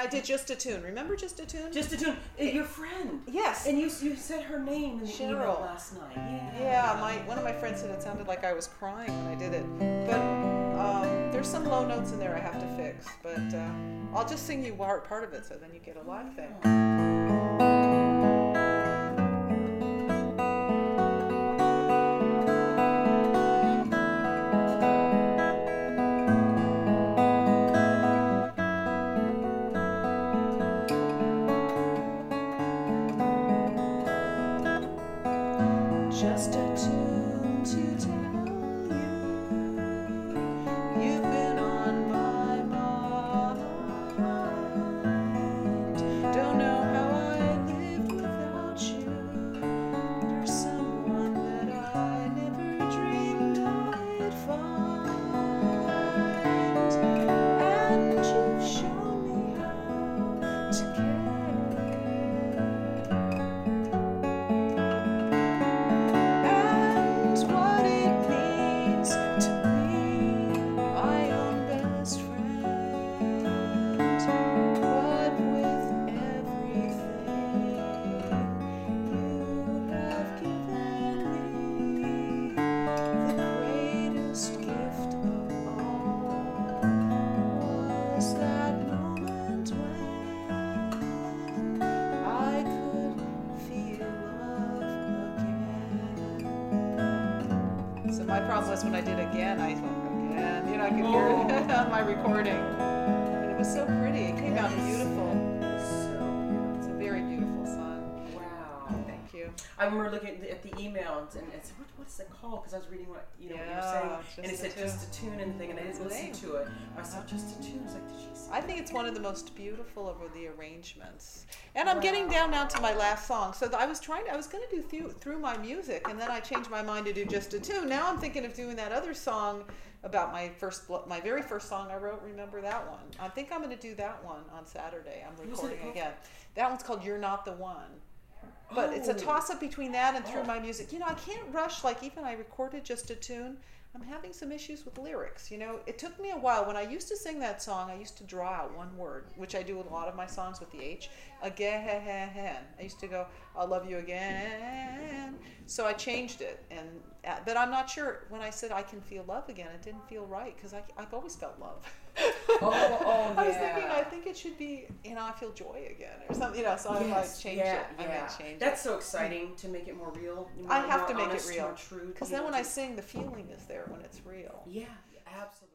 I did Just a Tune. Remember Just a Tune? Just a Tune. Your friend. Yes. And you said her name in the Cheryl. email last night. Yeah. Yeah, one of my friends said it sounded like I was crying when I did it. But there's some low notes in there I have to fix. But I'll just sing you part of it so then you get a live thing. Just a tune to tell you you've been on my mind. Don't know how I lived without you. You're someone that I never dreamed I'd find. And you've shown me how to care. My problem was when I did again, I went again. You know, I could hear it on my recording. And it was so pretty. It came out beautiful. It's a very beautiful song. Wow. Thank you. I remember looking at the email and said, what's it called? Because I was reading what you were saying. And it said Just a Tune and thing, and I didn't listen to it. I said, Just a Tune. I was like, did she say I think it's one of the most beautiful of the arrangements. And I'm getting down now to my last song. So I was going to do through my music, and then I changed my mind to do Just a Tune. Now I'm thinking of doing that other song about my very first song I wrote. Remember that one? I think I'm going to do that one on Saturday. I'm recording again. That one's called You're Not the One. But it's a toss-up between that and through my music. You know, I can't rush, like even I recorded Just a Tune. I'm having some issues with lyrics. You know, it took me a while. When I used to sing that song, I used to draw out one word, which I do with a lot of my songs with the H. Again. I used to go, I'll love you again. So I changed it. But I'm not sure. When I said I can feel love again, it didn't feel right because I've always felt love. yeah. I was thinking, I think it should be, I feel joy again or something, so I might change it. I might change That's so exciting to make it more real. I have to make it honest, real. True. Because then when I sing, the feeling is there when it's real. Yeah, absolutely.